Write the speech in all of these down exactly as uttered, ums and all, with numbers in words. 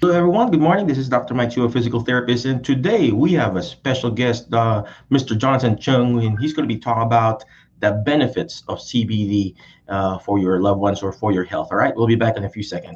Hello, everyone. Good morning. This is Doctor Mike Chu, a physical therapist, and today we have a special guest, uh, Mister Jonathan Chung, and he's going to be talking about the benefits of C B D uh, for your loved ones or for your health. All right, we'll be back in a few seconds.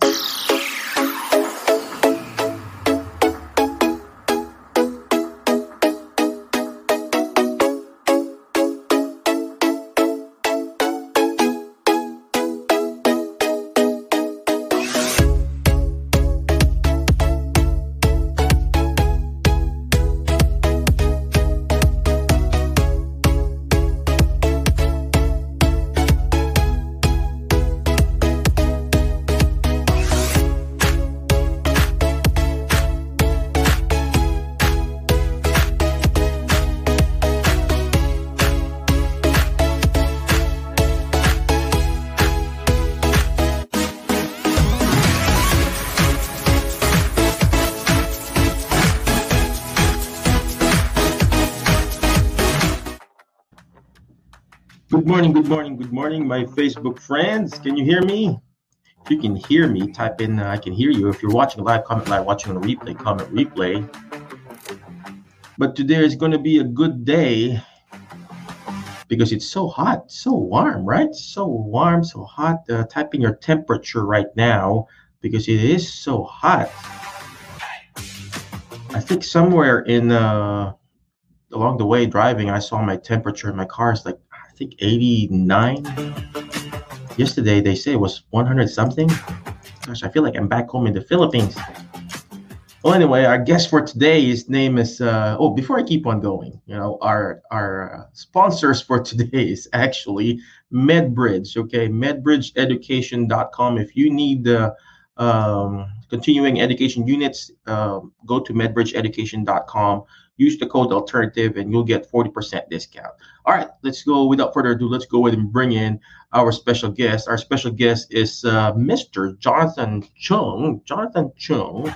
Good morning, good morning, good morning, my Facebook friends. Can you hear me? If you can hear me, type in uh, I can hear you. If you're watching live, comment live. Watching on a replay, comment replay. But today is going to be a good day because it's so hot, so warm, right? So warm, so hot. Uh, type in your temperature right now because it is so hot. I think somewhere in uh, along the way driving, I saw my temperature in my car is like I think eighty-nine. Yesterday they say it was one hundred something. Gosh, I feel like I'm back home in the Philippines. Well, anyway, our guest for today, his name is. Uh, oh, before I keep on going, you know, our our uh, sponsors for today is actually MedBridge. Okay, medbridge education dot com. If you need uh, um, continuing education units, uh, go to medbridge education dot com. Use the code alternative, and you'll get forty percent discount. All right, let's go. Without further ado, let's go ahead and bring in our special guest. Our special guest is uh, Mister Jonathan Chung. Jonathan Chung.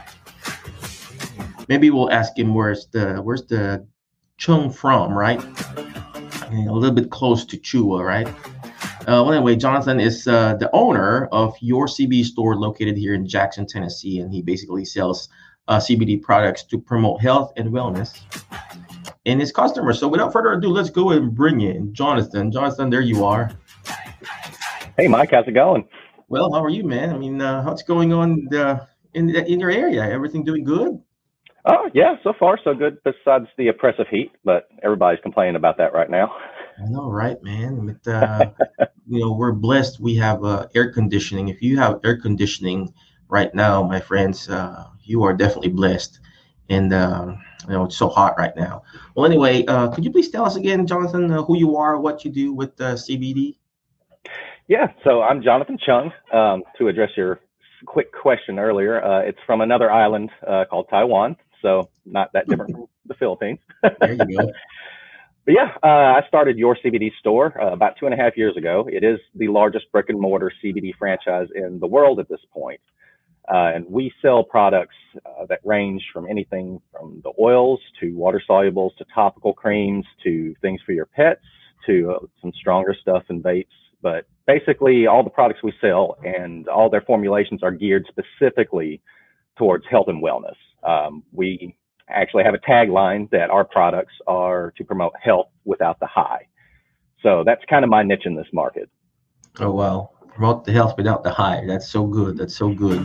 Maybe we'll ask him where's the where's the Chung from, right? And a little bit close to Chua, right? Uh, well, anyway, Jonathan is uh, the owner of Your C B D store located here in Jackson, Tennessee, and he basically sells uh, C B D products to promote health and wellness in his customers. So without further ado, let's go and bring in Jonathan. Jonathan, there you are. Hey, Mike, how's it going? Well, how are you, man? I mean, uh, what's going on uh, in in your area? Everything doing good? Oh, yeah, so far so good, besides the oppressive heat, but everybody's complaining about that right now. I know, right, man? But, uh, you know, we're blessed. We have uh, air conditioning. If you have air conditioning right now, my friends, uh, you are definitely blessed. And, uh, you know, it's so hot right now. Well, anyway, uh, could you please tell us again, Jonathan, uh, who you are, what you do with uh, C B D? Yeah, so I'm Jonathan Chung. Um, to address your quick question earlier, uh, it's from another island uh, called Taiwan. So not that different from the Philippines. There you go. But yeah, uh, I started Your C B D store uh, about two and a half years ago. It is the largest brick and mortar C B D franchise in the world at this point. Uh, and we sell products uh, that range from anything from the oils to water solubles to topical creams to things for your pets to uh, some stronger stuff and vapes. But basically all the products we sell and all their formulations are geared specifically towards health and wellness. Um, we actually have a tagline that our products are to promote health without the high. So that's kind of my niche in this market. Oh, wow. Promote the health without the high. That's so good. That's so good.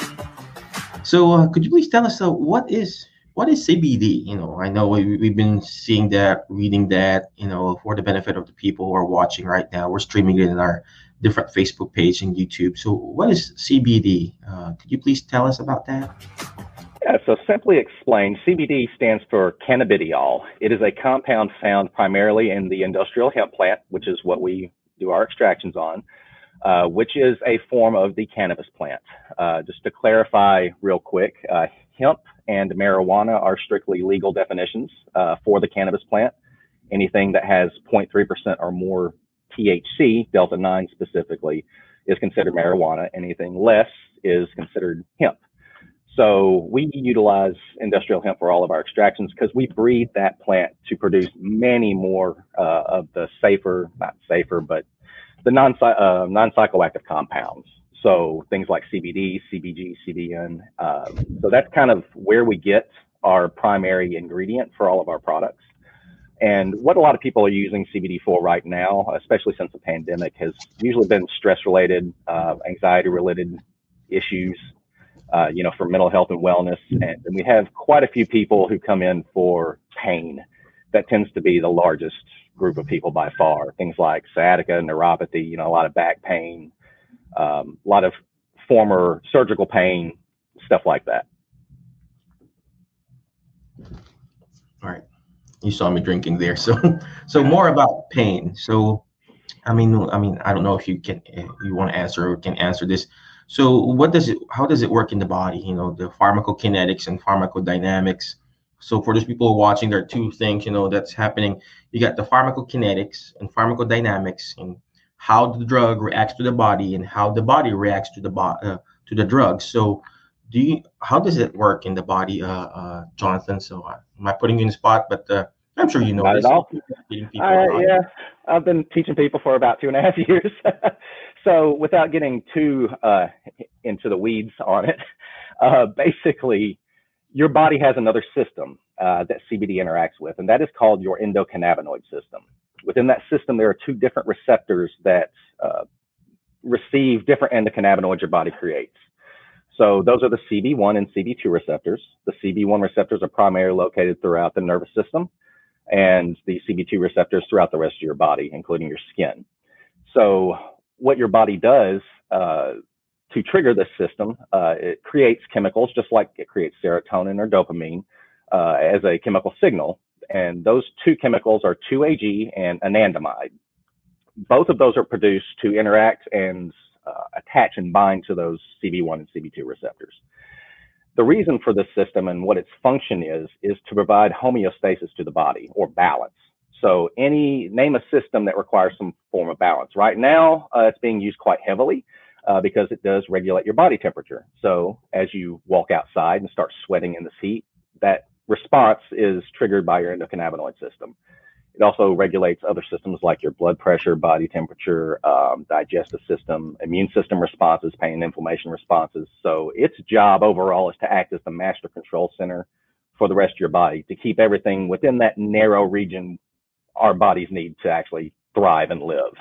So uh, could you please tell us uh, what is what is C B D? You know, I know we, we've been seeing that, reading that, you know, for the benefit of the people who are watching right now. We're streaming it in our different Facebook page and YouTube. So what is C B D? Uh, could you please tell us about that? Yeah, so simply explained, C B D stands for cannabidiol. It is a compound found primarily in the industrial hemp plant, which is what we do our extractions on, uh, which is a form of the cannabis plant. Uh, just to clarify real quick, uh, hemp and marijuana are strictly legal definitions uh, for the cannabis plant. Anything that has zero point three percent or more T H C, delta nine specifically, is considered marijuana. Anything less is considered hemp. So we utilize industrial hemp for all of our extractions because we breed that plant to produce many more uh, of the safer, not safer, but the non uh, non-psychoactive compounds. So things like C B D, C B G, C B N. Uh, so that's kind of where we get our primary ingredient for all of our products. And what a lot of people are using C B D for right now, especially since the pandemic, has usually been stress-related, uh, anxiety-related issues, uh, you know, for mental health and wellness. And, and we have quite a few people who come in for pain. That tends to be the largest group of people by far. Things like sciatica, neuropathy, you know, a lot of back pain, um, a lot of former surgical pain, stuff like that. All right. You saw me drinking there. So, so more about pain. So, I mean, I mean, I don't know if you can, if you want to answer or can answer this. So what does it, how does it work in the body? You know, the pharmacokinetics and pharmacodynamics. So for those people watching, there are two things, you know, that's happening. You got the pharmacokinetics and pharmacodynamics, and how the drug reacts to the body and how the body reacts to the bo- uh, to the drug. So do you, how does it work in the body, uh, uh, Jonathan? So uh, am I putting you in the spot? But uh, I'm sure you know Not this. at all. People Uh, yeah, I've been teaching people for about two and a half years. So without getting too uh, into the weeds on it, uh, basically your body has another system uh, that C B D interacts with, and that is called your endocannabinoid system. Within that system, there are two different receptors that uh, receive different endocannabinoids your body creates. So those are the C B one and C B two receptors. The C B one receptors are primarily located throughout the nervous system, and the C B two receptors throughout the rest of your body, including your skin. So what your body does uh, to trigger this system, uh, it creates chemicals, just like it creates serotonin or dopamine uh, as a chemical signal. And those two chemicals are two A G and anandamide. Both of those are produced to interact and uh, attach and bind to those C B one and C B two receptors. The reason for this system and what its function is, is to provide homeostasis to the body, or balance. So any, name a system that requires some form of balance. Right now, uh, it's being used quite heavily uh, because it does regulate your body temperature. So as you walk outside and start sweating in this heat, that response is triggered by your endocannabinoid system. It also regulates other systems like your blood pressure, body temperature, um, digestive system, immune system responses, pain and inflammation responses. So its job overall is to act as the master control center for the rest of your body, to keep everything within that narrow region our bodies need to actually thrive and live.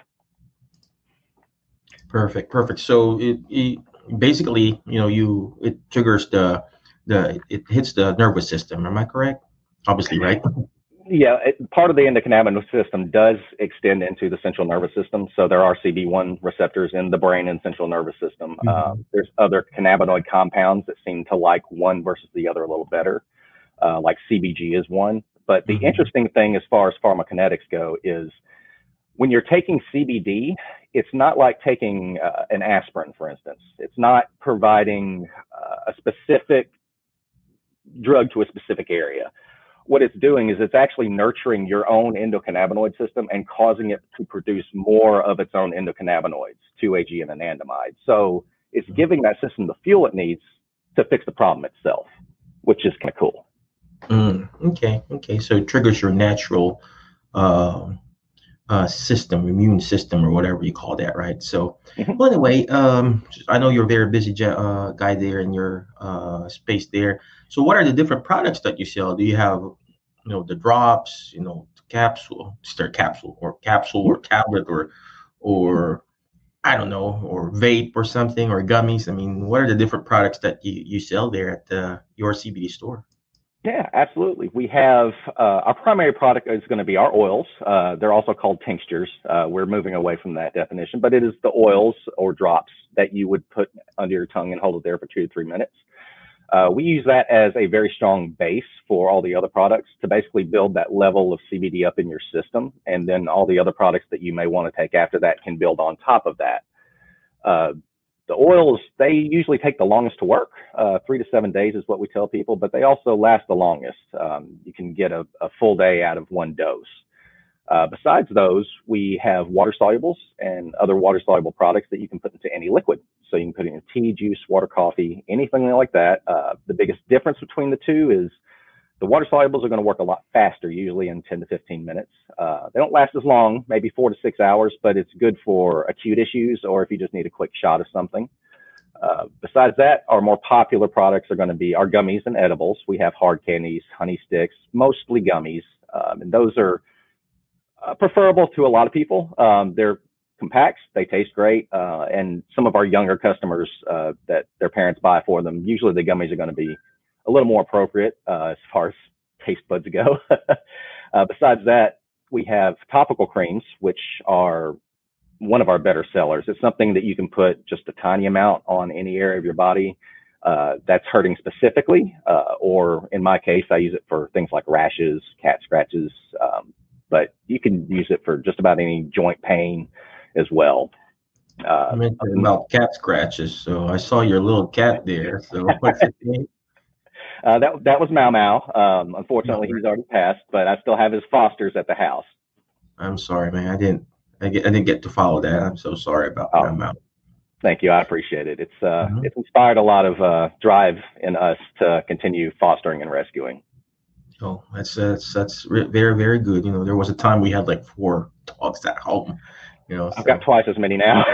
Perfect, perfect. So it, it basically, you know, you it triggers the the it hits the nervous system. Am I correct? Obviously, right? Yeah, it, part of the endocannabinoid system does extend into the central nervous system. So there are C B one receptors in the brain and central nervous system. Mm-hmm. Uh, there's other cannabinoid compounds that seem to like one versus the other a little better, uh, like C B G is one. But the mm-hmm. interesting thing as far as pharmacokinetics go is when you're taking C B D, it's not like taking uh, an aspirin, for instance. It's not providing uh, a specific drug to a specific area. What it's doing is it's actually nurturing your own endocannabinoid system and causing it to produce more of its own endocannabinoids, two A G and anandamide. So it's giving that system the fuel it needs to fix the problem itself, which is kind of cool. Mm, okay, okay. So it triggers your natural uh, uh, system, immune system, or whatever you call that, right? So, mm-hmm. well, anyway, um, I know you're a very busy uh, guy there in your uh, space there. So what are the different products that you sell? Do you have, you know, the drops, you know, capsule, still capsule or capsule or tablet or, or I don't know, or vape or something, or gummies? I mean, what are the different products that you, you sell there at the, your C B D store? Yeah, absolutely. We have uh, our primary product is going to be our oils. Uh, they're also called tinctures. Uh, we're moving away from that definition, but it is the oils or drops that you would put under your tongue and hold it there for two to three minutes. Uh, we use that as a very strong base for all the other products to basically build that level of C B D up in your system. And then all the other products that you may want to take after that can build on top of that. Uh, the oils, they usually take the longest to work. Uh, three to seven days is what we tell people, but they also last the longest. Um, you can get a, a full day out of one dose. Uh, besides those, we have water solubles and other water soluble products that you can put into any liquid. So you can put it in tea, juice, water, coffee, anything like that. Uh, the biggest difference between the two is the water solubles are going to work a lot faster, usually in ten to fifteen minutes. Uh, they don't last as long, maybe four to six hours, but it's good for acute issues or if you just need a quick shot of something. Uh, besides that, our more popular products are going to be our gummies and edibles. We have hard candies, honey sticks, mostly gummies, um, and those are uh, preferable to a lot of people. Um, they're compacts, they taste great, uh, and some of our younger customers uh, that their parents buy for them, usually the gummies are going to be a little more appropriate uh, as far as taste buds go. uh, besides that, we have topical creams, which are one of our better sellers. It's something that you can put just a tiny amount on any area of your body uh, that's hurting specifically, uh, or in my case, I use it for things like rashes, cat scratches, um, but you can use it for just about any joint pain as well. Uh, I mentioned about cat scratches, so I saw your little cat there. So what's his name? Uh, that that was Mau Mau. Um, unfortunately, he's already passed, but I still have his fosters at the house. I'm sorry, man. I didn't. I, get, I didn't get to follow that. I'm so sorry about oh, Mau Mau. Thank you. I appreciate it. It's uh, Mm-hmm. it's inspired a lot of uh, drive in us to continue fostering and rescuing. Oh, that's that's that's re- very very good. You know, there was a time we had like four dogs at home. You know, I've so. got twice as many now.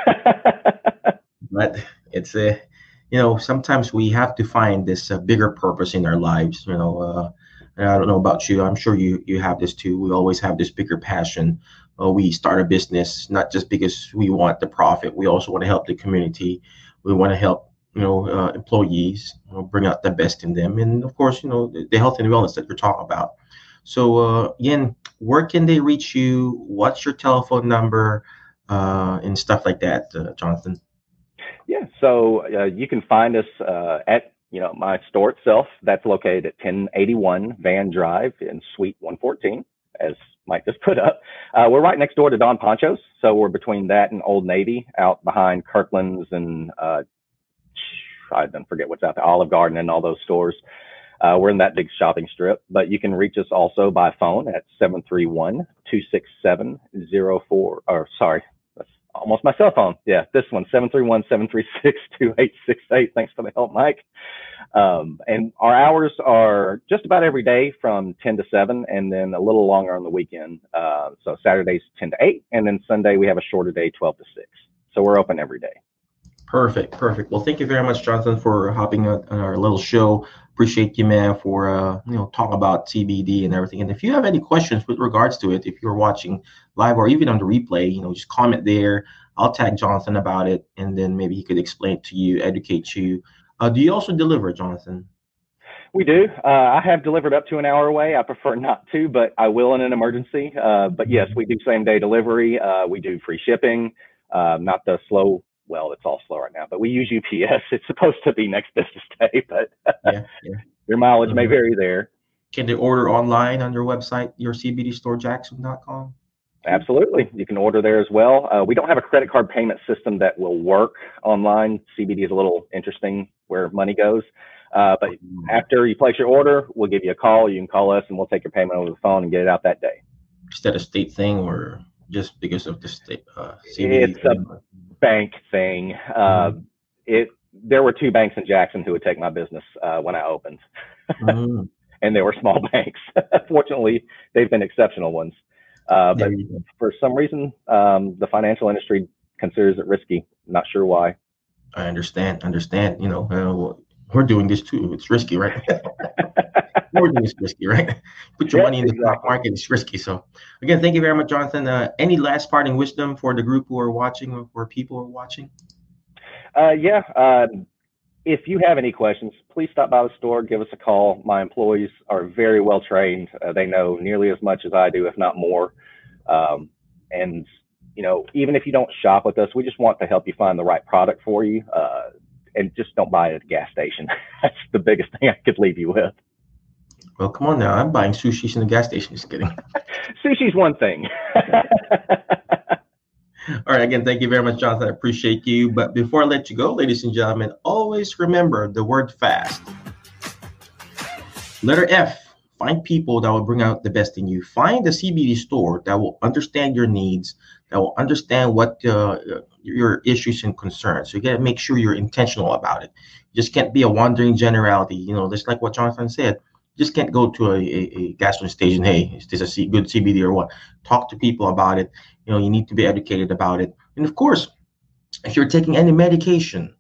But it's a, you know, sometimes we have to find this uh, bigger purpose in our lives. You know, uh, and I don't know about you. I'm sure you you have this too. We always have this bigger passion. Uh, we start a business not just because we want the profit. We also want to help the community. We want to help, you know, uh, employees, you know, bring out the best in them, and of course, you know, the, the health and wellness that you're talking about. So uh, again, where can they reach you? What's your telephone number, uh, and stuff like that, uh, Jonathan? Yeah, so uh, you can find us uh, at you know my store itself. That's located at ten eighty-one Van Drive in Suite one fourteen, as Mike just put up. Uh, we're right next door to Don Poncho's, so we're between that and Old Navy, out behind Kirkland's and uh, I don't forget what's out there, Olive Garden and all those stores. Uh, we're in that big shopping strip, but you can reach us also by phone at seven three one, two six seven, zero four, or sorry, that's almost my cell phone. Yeah, this one, seven three one, seven three six, two eight six eight. Thanks for the help, Mike. Um, and our hours are just about every day from ten to seven, and then a little longer on the weekend. Uh, so Saturdays ten to eight, and then Sunday we have a shorter day, twelve to six. So we're open every day. Perfect, perfect. Well, thank you very much, Jonathan, for hopping on, on our little show. Appreciate you, man, for uh, you know, talk about C B D and everything. And if you have any questions with regards to it, if you're watching live or even on the replay, you know, just comment there. I'll tag Jonathan about it, and then maybe he could explain it to you, educate you. Uh, do you also deliver, Jonathan? We do. Uh, I have delivered up to an hour away. I prefer not to, but I will in an emergency. Uh, but yes, we do same day delivery. Uh, we do free shipping, uh, not the slow. Well, it's all slow right now, but we use U P S. It's supposed to be next business day, but yeah, yeah. Your mileage mm-hmm. may vary there. Can they order online on your website, your C B D store jackson dot com? Absolutely. You can order there as well. Uh, we don't have a credit card payment system that will work online. C B D is a little interesting where money goes. Uh, but after you place your order, we'll give you a call. You can call us and we'll take your payment over the phone and get it out that day. Is that a state thing or just because of the state? Uh, C B D it's thing? a bank thing. Uh, mm-hmm. It there were two banks in Jackson who would take my business uh, when I opened, mm-hmm. and they were small banks. Fortunately, they've been exceptional ones. Uh, but for some reason, um, the financial industry considers it risky. Not sure why. I understand. Understand. You know, uh, we're doing this too. It's risky, right? We're doing this risky, right? Put your yeah, money in the exactly. stock market. It's risky. So, again, thank you very much, Jonathan. Uh, any last parting wisdom for the group who are watching or for people who are watching? Uh, yeah. Uh, if you have any questions, please stop by the store. Give us a call. My employees are very well trained. Uh, they know nearly as much as I do, if not more. Um, and, you know, even if you don't shop with us, we just want to help you find the right product for you. Uh, and just don't buy it at a gas station. That's the biggest thing I could leave you with. Well, come on now. I'm buying sushis in the gas station. Just kidding. Sushi's one thing. All right. Again, thank you very much, Jonathan. I appreciate you. But before I let you go, ladies and gentlemen, always remember the word fast. Letter F. Find people that will bring out the best in you. Find a C B D store that will understand your needs, that will understand what uh, your issues and concerns. So you got to make sure you're intentional about it. You just can't be a wandering generality. You know, just like what Jonathan said. You just can't go to a, a, a gas station. Hey, is this a C- good C B D or what? Talk to people about it. You know, you need to be educated about it. And of course, if you're taking any medication,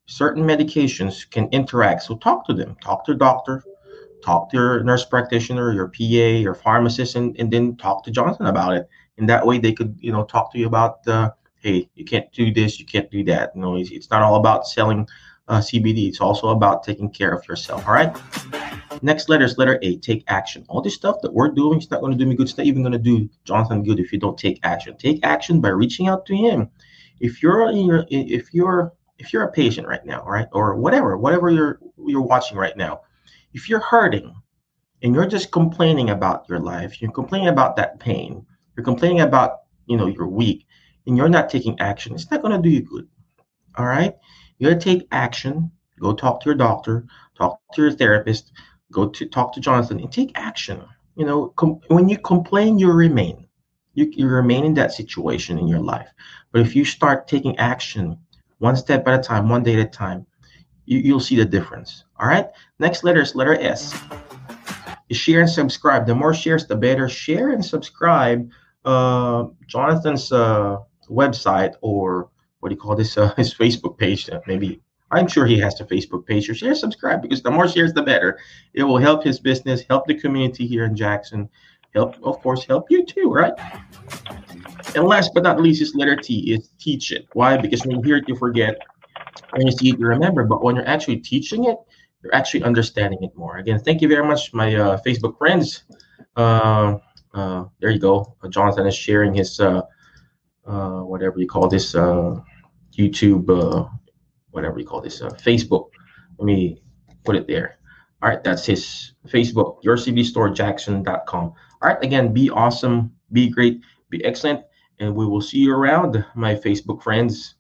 certain medications can interact. So talk to them, talk to your doctor, talk to your nurse practitioner, your P A, your pharmacist, and, and then talk to Johnson about it. And that way they could, you know, talk to you about, uh, hey, you can't do this, you can't do that. You know, it's, it's not all about selling uh, C B D. It's also about taking care of yourself. All right. Next letter is letter A, take action. All this stuff that we're doing is not going to do me good. It's not even going to do Jonathan good if you don't take action. Take action by reaching out to him. If you're in your, if you're, if you're a patient right now, right, or whatever, whatever you're you're watching right now, if you're hurting and you're just complaining about your life, you're complaining about that pain, you're complaining about, you know, you're weak, and you're not taking action, it's not going to do you good. All right, you got to take action. Go talk to your doctor, talk to your therapist. Go to talk to Jonathan and take action. You know, com- when you complain, you remain. You, you remain in that situation in your life. But if you start taking action one step at a time, one day at a time, you, you'll see the difference. All right. Next letter is letter S. Is share and subscribe. The more shares, the better. Share and subscribe uh, Jonathan's uh, website, or what do you call this? Uh, his Facebook page. Uh, maybe. I'm sure he has a Facebook page. Or share, subscribe, because the more shares, the better. It will help his business, help the community here in Jackson, help, of course, help you too, right? And last but not least is letter T, is teach it. Why? Because when you hear it, you forget. When you see it, you remember. But when you're actually teaching it, you're actually understanding it more. Again, thank you very much, my uh, Facebook friends. Uh, uh, there you go. Jonathan is sharing his, uh, uh, whatever you call this, uh, YouTube, uh, whatever you call this, uh, Facebook. Let me put it there. All right, that's his Facebook, your C B D store jackson dot com. All right, again, be awesome, be great, be excellent, and we will see you around, my Facebook friends.